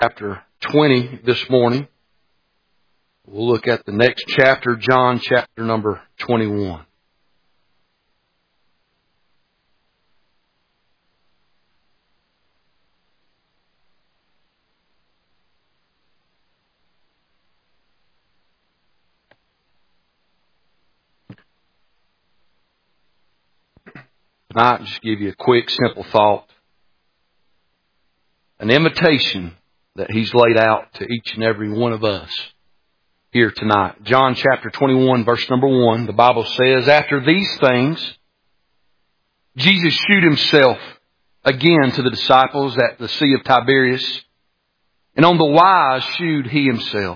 chapter 20 this morning. We'll look at the next chapter, John chapter number 21. Tonight, I'll just give you a quick, simple thought. An invitation that He's laid out to each and every one of us here tonight. John chapter 21, verse number 1, the Bible says, "After these things, Jesus shewed Himself again to the disciples at the Sea of Tiberias, and on the wise shewed He Himself.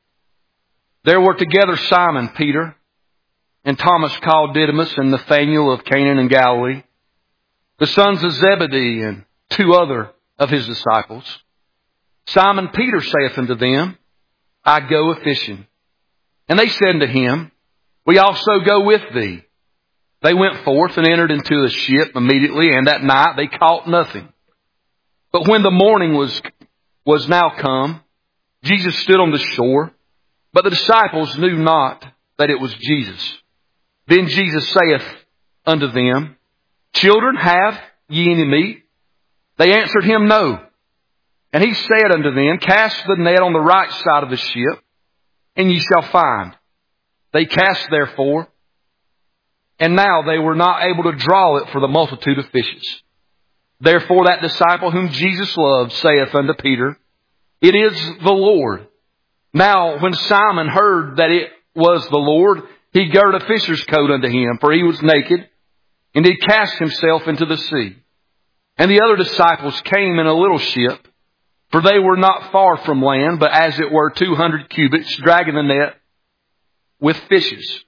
There were together Simon Peter, and Thomas called Didymus, and Nathanael of Cana in Galilee, the sons of Zebedee, and two other of His disciples. Simon Peter saith unto them, I go a-fishing. And they said unto Him, We also go with thee. They went forth and entered into the ship immediately, and that night they caught nothing. But when the morning was now come, Jesus stood on the shore, but the disciples knew not that it was Jesus. Then Jesus saith unto them, Children, have ye any meat? They answered Him, No. And He said unto them, Cast the net on the right side of the ship, and ye shall find. They cast therefore, and now they were not able to draw it for the multitude of fishes. Therefore that disciple whom Jesus loved saith unto Peter, It is the Lord. Now when Simon heard that it was the Lord, he girt a fisher's coat unto him, for he was naked, and did cast himself into the sea. And the other disciples came in a little ship, for they were not far from land, but as it were 200 cubits, dragging the net with fishes.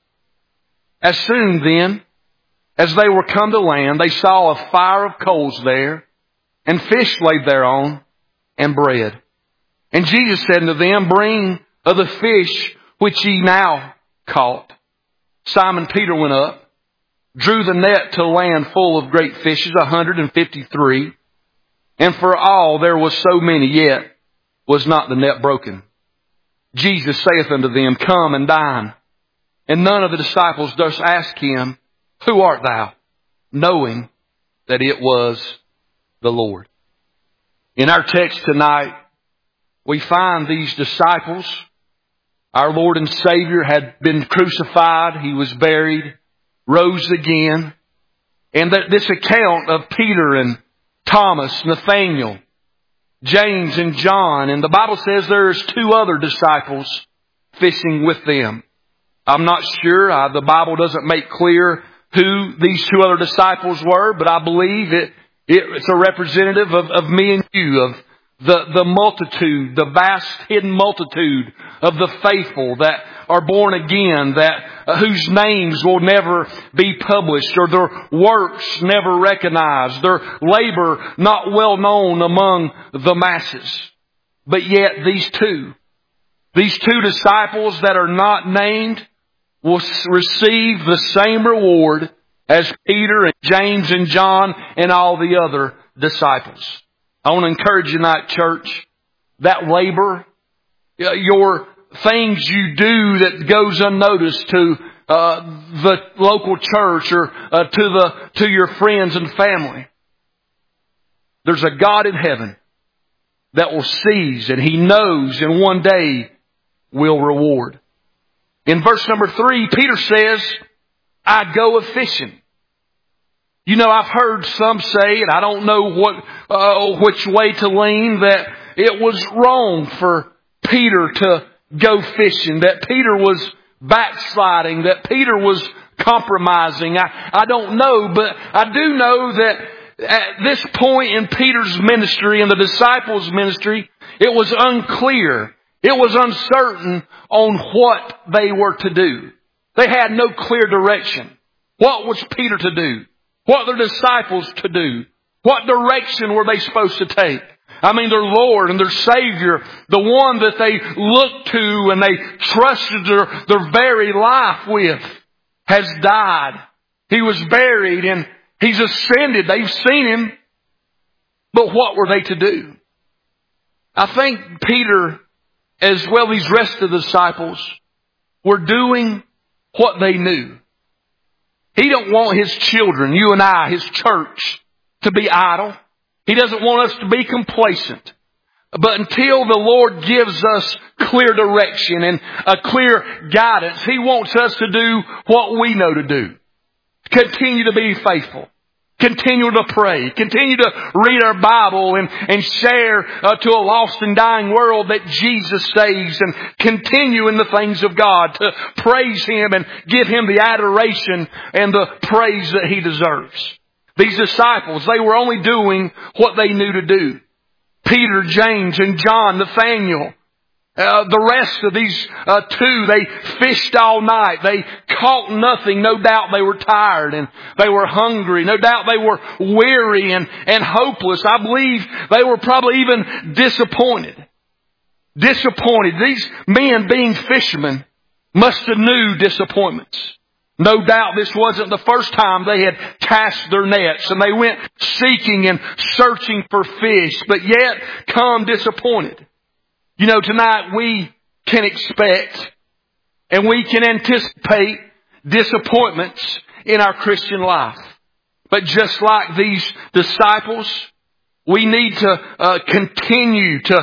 As soon then as they were come to land, they saw a fire of coals there, and fish laid thereon, and bread. And Jesus said unto them, Bring of the fish which ye now caught. Simon Peter went up, drew the net to land full of great fishes, 153. And for all there was so many, yet was not the net broken. Jesus saith unto them, Come and dine. And none of the disciples durst ask Him, Who art thou? Knowing that it was the Lord. In our text tonight, we find these disciples. Our Lord and Savior had been crucified. He was buried, rose again. And that this account of Peter and Thomas, Nathanael, James and John, and the Bible says there's two other disciples fishing with them. I'm not sure. The Bible doesn't make clear who these two other disciples were, but I believe it's a representative of me and you, of the multitude, the vast hidden multitude of the faithful that are born again, that whose names will never be published, or their works never recognized, their labor not well known among the masses. But yet these two disciples that are not named will receive the same reward as Peter and James and John and all the other disciples. I want to encourage you tonight, church, that labor, your things you do that goes unnoticed to the local church or to your friends and family. There's a God in heaven that will seize, and He knows, and one day will reward. In verse number 3, Peter says, I go a-fishing. You know, I've heard some say, and I don't know which way to lean, that it was wrong for Peter to go fishing, that Peter was backsliding, that Peter was compromising. I don't know, but I do know that at this point in Peter's ministry and the disciples' ministry, it was unclear. It was uncertain on what they were to do. They had no clear direction. What was Peter to do? What were the disciples to do? What direction were they supposed to take? I mean, their Lord and their Savior, the one that they looked to and they trusted their very life with, has died. He was buried and He's ascended. They've seen Him. But what were they to do? I think Peter, as well as the rest of the disciples, were doing what they knew. He don't want His children, you and I, His church, to be idle. He doesn't want us to be complacent. But until the Lord gives us clear direction and a clear guidance, He wants us to do what we know to do. Continue to be faithful. Continue to pray. Continue to read our Bible and share to a lost and dying world that Jesus saves, and continue in the things of God to praise Him and give Him the adoration and the praise that He deserves. These disciples, they were only doing what they knew to do. Peter, James, and John, Nathaniel, the rest of these two, they fished all night. They caught nothing. No doubt they were tired and they were hungry. No doubt they were weary and hopeless. I believe they were probably even disappointed. These men, being fishermen, must have knew disappointments. No doubt this wasn't the first time they had cast their nets and they went seeking and searching for fish, but yet come disappointed. You know, tonight we can expect and we can anticipate disappointments in our Christian life. But just like these disciples, we need to continue to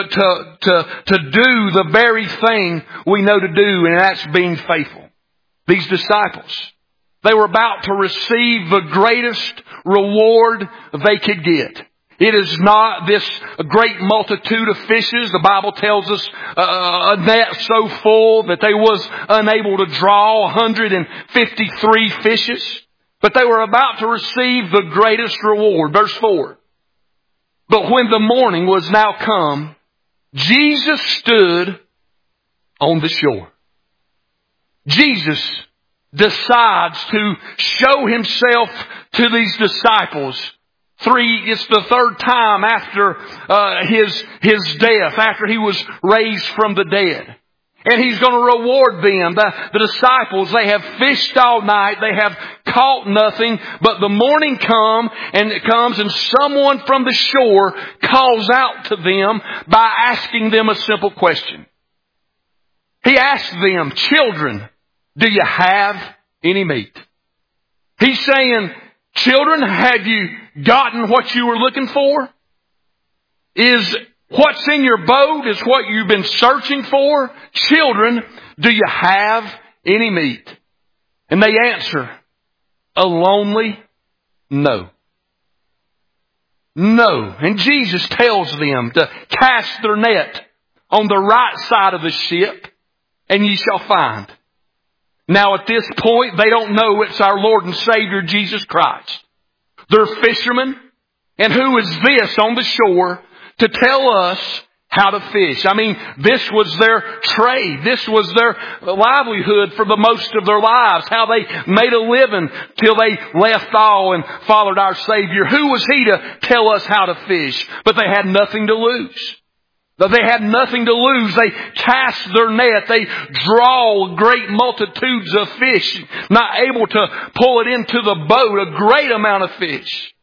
do the very thing we know to do, and that's being faithful. These disciples, they were about to receive the greatest reward they could get. It is not this great multitude of fishes. The Bible tells us a net so full that they was unable to draw 153 fishes. But they were about to receive the greatest reward. Verse 4. But when the morning was now come, Jesus stood on the shore. Jesus decides to show Himself to these disciples. It's the third time after his death, after He was raised from the dead. And He's going to reward them. The disciples, they have fished all night. They have caught nothing. But the morning comes and someone from the shore calls out to them by asking them a simple question. He asks them, "Children, do you have any meat?" He's saying, "Children, have you gotten what you were looking for? Is what's in your boat is what you've been searching for? Children, do you have any meat?" And they answer a lonely no. No. And Jesus tells them to cast their net on the right side of the ship, and ye shall find. Now at this point, they don't know it's our Lord and Savior Jesus Christ. They're fishermen. And who is this on the shore to tell us how to fish? I mean, this was their trade. This was their livelihood for the most of their lives. How they made a living till they left all and followed our Savior. Who was He to tell us how to fish? But they had nothing to lose. They had nothing to lose. They cast their net. They draw great multitudes of fish, not able to pull it into the boat, a great amount of fish.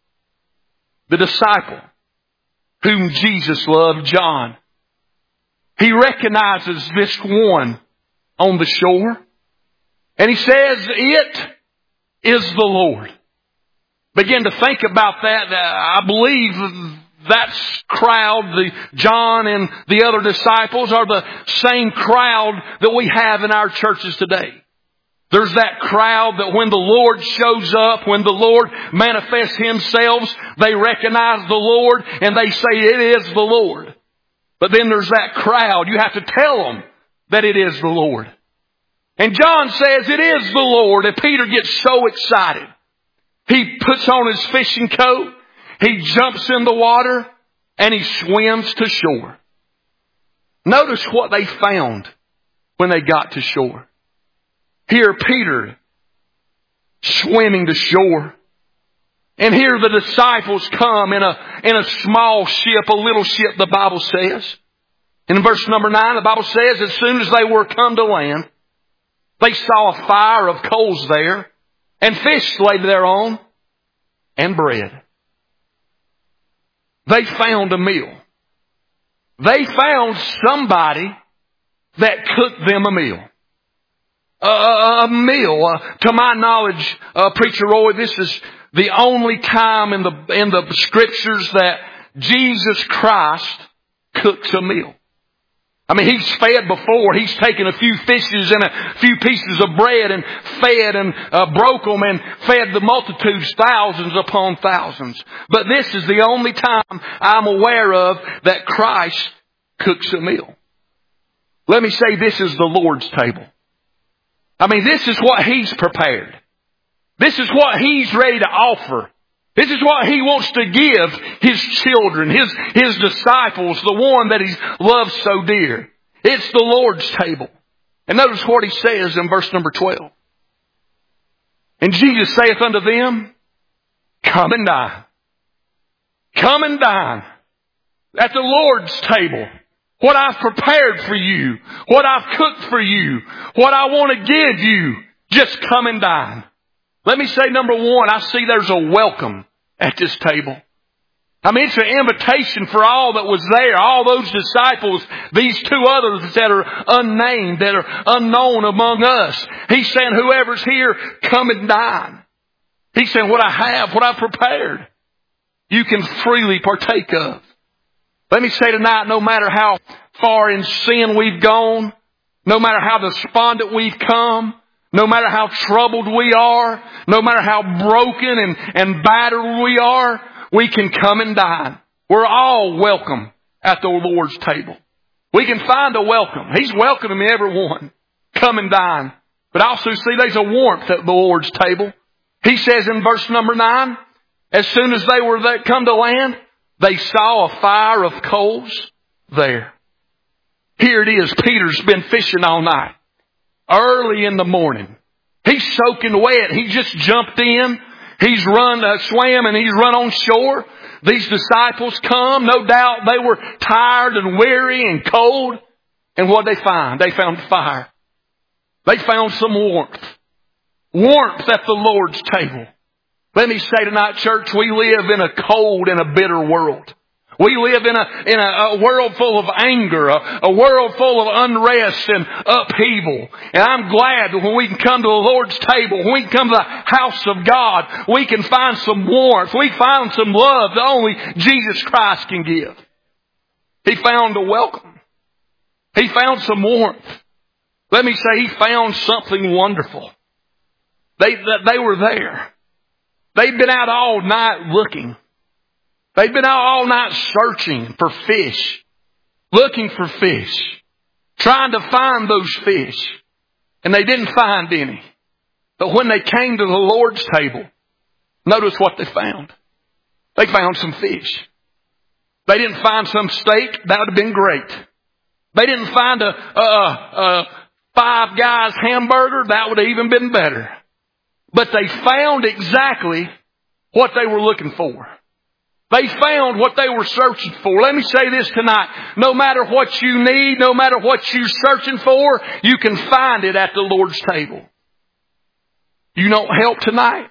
The disciple whom Jesus loved, John, he recognizes this one on the shore. And he says, "It is the Lord." Begin to think about that. I believe that crowd, the John and the other disciples, are the same crowd that we have in our churches today. There's that crowd that when the Lord shows up, when the Lord manifests Himself, they recognize the Lord and they say, "It is the Lord." But then there's that crowd. You have to tell them that it is the Lord. And John says, "It is the Lord." And Peter gets so excited. He puts on his fishing coat. He jumps in the water and he swims to shore. Notice what they found when they got to shore. Here Peter swimming to shore. And here the disciples come in a small ship, a little ship, the Bible says. In verse number 9, the Bible says, as soon as they were come to land, they saw a fire of coals there, and fish laid thereon, and bread. They found a meal. They found somebody that cooked them a meal. A meal. To my knowledge, Preacher Roy, this is the only time in the Scriptures that Jesus Christ cooks a meal. I mean, He's fed before. He's taken a few fishes and a few pieces of bread and fed and broke them and fed the multitudes, thousands upon thousands. But this is the only time I'm aware of that Christ cooks a meal. Let me say, this is the Lord's table. I mean, this is what He's prepared. This is what He's ready to offer. This is what He wants to give His children, His disciples, the one that He loves so dear. It's the Lord's table. And notice what He says in verse number 12. And Jesus saith unto them, come and dine. Come and dine at the Lord's table. What I've prepared for you, what I've cooked for you, what I want to give you, just come and dine. Let me say, number one, I see there's a welcome at this table. I mean, it's an invitation for all that was there, all those disciples, these two others that are unnamed, that are unknown among us. He's saying, whoever's here, come and dine. He's saying, what I have, what I've prepared, you can freely partake of. Let me say tonight, no matter how far in sin we've gone, no matter how despondent we've come, no matter how troubled we are, no matter how broken and battered we are, we can come and dine. We're all welcome at the Lord's table. We can find a welcome. He's welcoming everyone. Come and dine. But also see there's a warmth at the Lord's table. He says in verse number 9, as soon as they were there, come to land, they saw a fire of coals there. Here it is. Peter's been fishing all night. Early in the morning. He's soaking wet. He just jumped in. He's swam and he's run on shore. These disciples come. No doubt they were tired and weary and cold. And what did they find? They found fire. They found some warmth. Warmth at the Lord's table. Let me say tonight, church, we live in a cold and a bitter world. We live in a world full of anger, a world full of unrest and upheaval. And I'm glad that when we can come to the Lord's table, when we can come to the house of God, we can find some warmth. We find some love that only Jesus Christ can give. He found a welcome. He found some warmth. Let me say, he found something wonderful. They were there. They'd been out all night looking. They'd been out all night searching for fish, looking for fish, trying to find those fish. And they didn't find any. But when they came to the Lord's table, notice what they found. They found some fish. They didn't find some steak. That would have been great. They didn't find a Five Guys hamburger. That would have even been better. But they found exactly what they were looking for. They found what they were searching for. Let me say this tonight. No matter what you need, no matter what you're searching for, you can find it at the Lord's table. You want help tonight?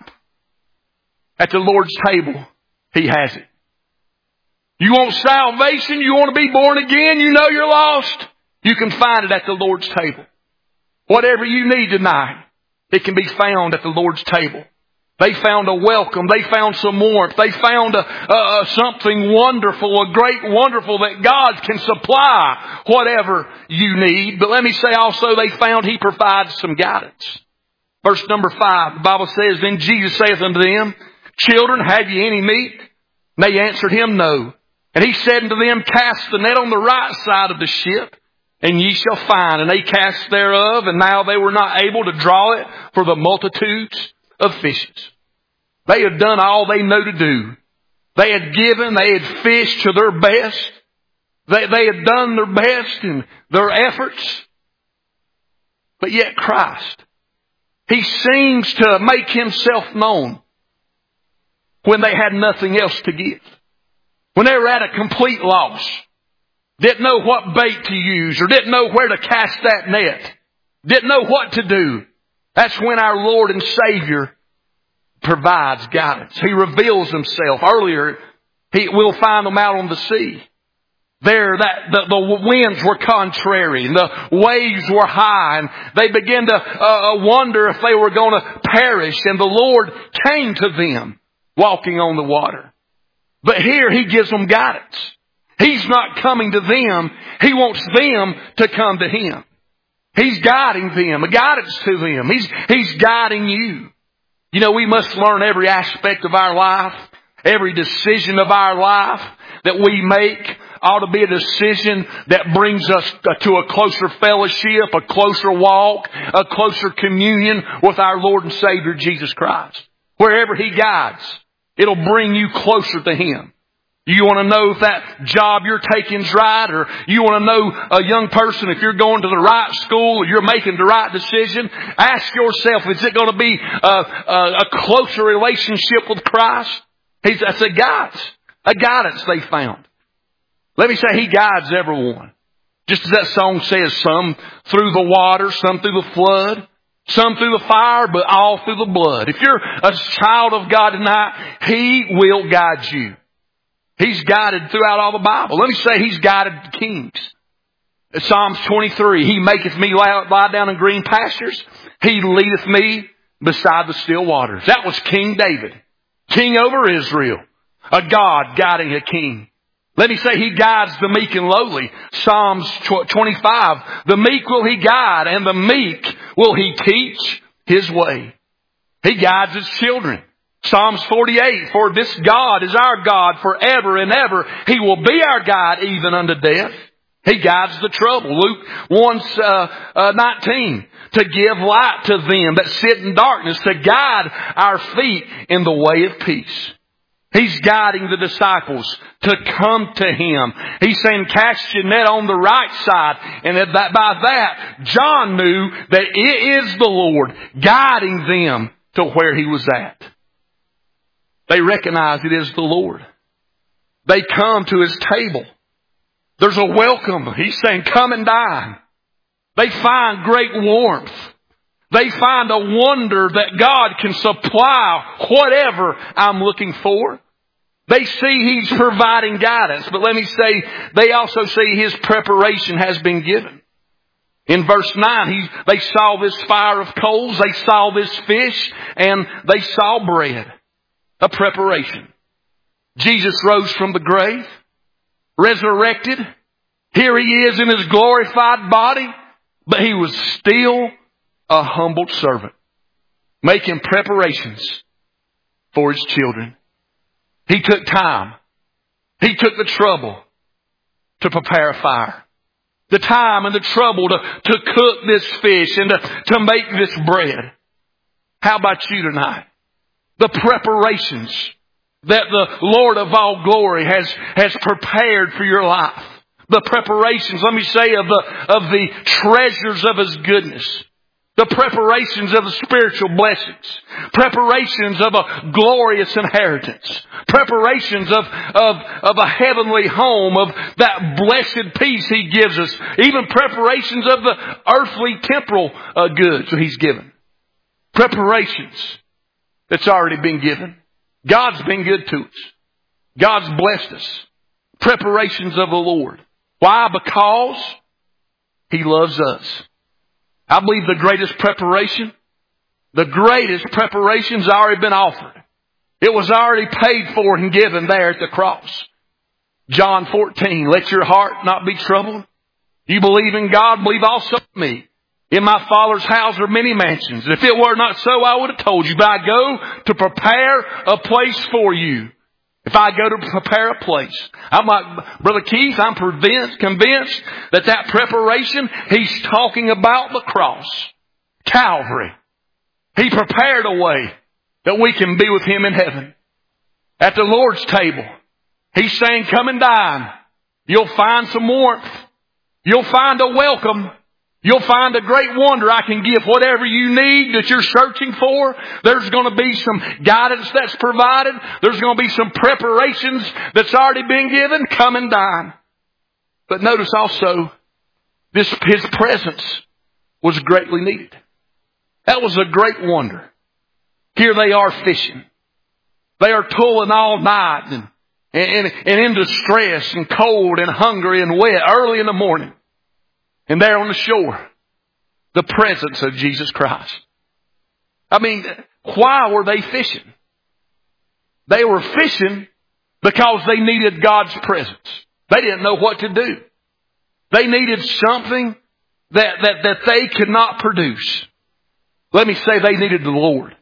At the Lord's table, He has it. You want salvation? You want to be born again? You know you're lost? You can find it at the Lord's table. Whatever you need tonight, it can be found at the Lord's table. They found a welcome. They found some warmth. They found something wonderful, a great wonderful that God can supply whatever you need. But let me say also they found He provides some guidance. Verse number 5, the Bible says, then Jesus saith unto them, children, have ye any meat? And they answered Him, no. And He said unto them, cast the net on the right side of the ship, and ye shall find. And they cast thereof, and now they were not able to draw it for the multitudes of fishes. They had done all they knew to do. They had given, they had fished to their best. They had done their best in their efforts. But yet Christ, He seems to make Himself known when they had nothing else to give. When they were at a complete loss. Didn't know what bait to use or didn't know where to cast that net. Didn't know what to do. That's when our Lord and Savior provides guidance. He reveals Himself. Earlier, we'll find them out on the sea. The winds were contrary and the waves were high, and they began to wonder if they were going to perish, and the Lord came to them walking on the water. But here He gives them guidance. He's not coming to them. He wants them to come to Him. He's guiding them, a guidance to them. He's guiding you. You know, we must learn every aspect of our life, every decision of our life that we make ought to be a decision that brings us to a closer fellowship, a closer walk, a closer communion with our Lord and Savior Jesus Christ. Wherever He guides, it'll bring you closer to Him. You want to know if that job you're taking is right, or you want to know, a young person, if you're going to the right school or you're making the right decision, ask yourself, is it going to be a closer relationship with Christ? That's a guidance they found. Let me say, He guides everyone. Just as that song says, some through the water, some through the flood, some through the fire, but all through the blood. If you're a child of God tonight, He will guide you. He's guided throughout all the Bible. Let me say, He's guided the kings. Psalms 23, He maketh me lie down in green pastures. He leadeth me beside the still waters. That was King David, king over Israel, a God guiding a king. Let me say, He guides the meek and lowly. Psalms 25, the meek will He guide, and the meek will He teach His way. He guides His children. Psalms 48, for this God is our God forever and ever. He will be our guide even unto death. He guides the trouble. Luke 1:19, to give light to them that sit in darkness, to guide our feet in the way of peace. He's guiding the disciples to come to Him. He's saying, cast your net on the right side. And by that, John knew that it is the Lord guiding them to where He was at. They recognize it is the Lord. They come to His table. There's a welcome. He's saying, come and dine. They find great warmth. They find a wonder that God can supply whatever I'm looking for. They see He's providing guidance. But let me say, they also see His preparation has been given. In verse 9, they saw this fire of coals, they saw this fish, and they saw bread. A preparation. Jesus rose from the grave, resurrected. Here He is in His glorified body, but He was still a humbled servant, making preparations for His children. He took time. He took the trouble to prepare a fire. The time and the trouble to cook this fish and to make this bread. How about you tonight? The preparations that the Lord of all glory has prepared for your life. The preparations, let me say, of the treasures of His goodness. The preparations of the spiritual blessings. Preparations of a glorious inheritance. Preparations of a heavenly home, of that blessed peace He gives us. Even preparations of the earthly temporal goods that He's given. Preparations that's already been given. God's been good to us. God's blessed us. Preparations of the Lord. Why? Because He loves us. I believe the greatest preparation's already been offered. It was already paid for and given there at the cross. John 14, let your heart not be troubled. You believe in God, believe also in me. In my Father's house are many mansions. If it were not so, I would have told you. But I go to prepare a place for you. If I go to prepare a place, I'm like, Brother Keith, I'm convinced that preparation, he's talking about the cross. Calvary. He prepared a way that we can be with Him in heaven. At the Lord's table, He's saying, come and dine. You'll find some warmth. You'll find a welcome. You'll find a great wonder. I can give whatever you need that you're searching for. There's going to be some guidance that's provided. There's going to be some preparations that's already been given. Come and dine. But notice also, His presence was greatly needed. That was a great wonder. Here they are fishing. They are toiling all night and in distress and cold and hungry and wet early in the morning. And there on the shore, the presence of Jesus Christ. I mean, why were they fishing? They were fishing because they needed God's presence. They didn't know what to do. They needed something that they could not produce. Let me say they needed the Lord.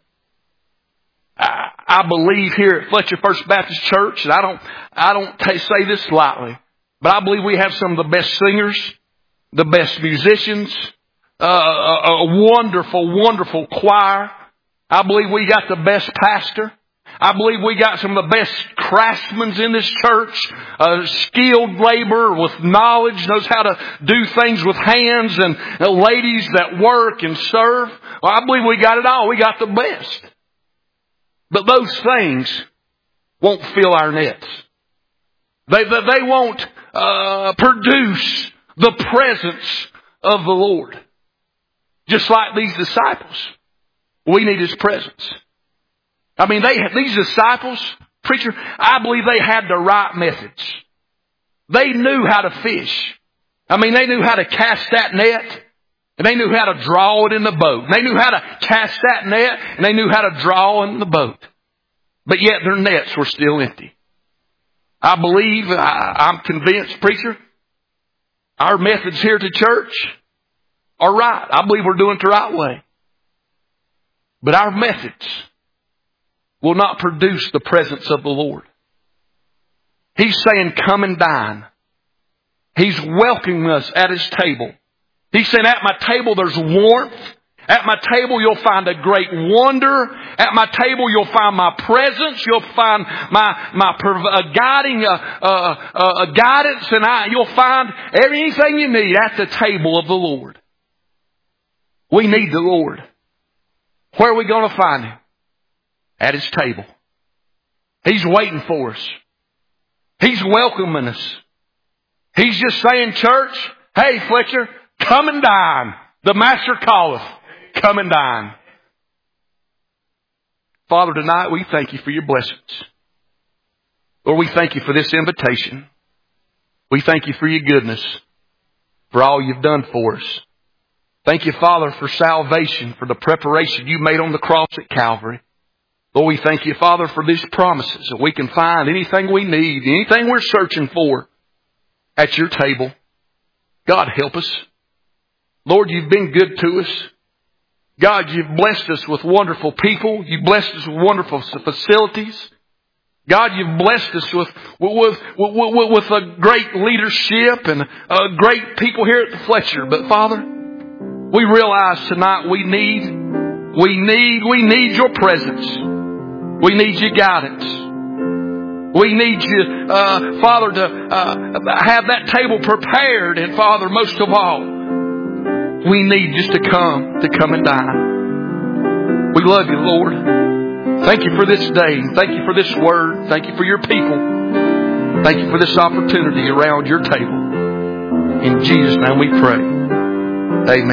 I believe here at Fletcher First Baptist Church, and I don't say this lightly, but I believe we have some of the best singers, the best musicians, a wonderful, wonderful choir. I believe we got the best pastor. I believe we got some of the best craftsmen in this church, skilled labor with knowledge, knows how to do things with hands, and ladies that work and serve. Well, I believe we got it all. We got the best. But those things won't fill our nets. They won't produce the presence of the Lord. Just like these disciples, we need His presence. I mean, these disciples, preacher, I believe they had the right methods. They knew how to fish. I mean, they knew how to cast that net, and they knew how to draw it in the boat. They knew how to cast that net, and they knew how to draw in the boat. But yet their nets were still empty. I believe, I'm convinced, preacher, our methods here to church are right. I believe we're doing it the right way. But our methods will not produce the presence of the Lord. He's saying, come and dine. He's welcoming us at His table. He's saying, at my table there's warmth. At my table you'll find a great wonder. At my table you'll find my presence. You'll find my guiding guidance, and you'll find everything you need at the table of the Lord. We need the Lord. Where are we going to find Him? At His table. He's waiting for us. He's welcoming us. He's just saying, church, hey Fletcher, come and dine. The Master calleth. Come and dine. Father, tonight we thank You for Your blessings. Lord, we thank You for this invitation. We thank You for Your goodness, for all You've done for us. Thank You, Father, for salvation, for the preparation You made on the cross at Calvary. Lord, we thank You, Father, for these promises that we can find anything we need, anything we're searching for at Your table. God, help us. Lord, You've been good to us. God, You've blessed us with wonderful people. You've blessed us with wonderful facilities. God, You've blessed us with a great leadership and great people here at the Fletcher. But Father, we realize tonight we need Your presence. We need Your guidance. We need You, Father, to have that table prepared. And Father, most of all, we need just to come and dine. We love You, Lord. Thank You for this day. Thank You for this word. Thank You for Your people. Thank You for this opportunity around Your table. In Jesus' name we pray. Amen.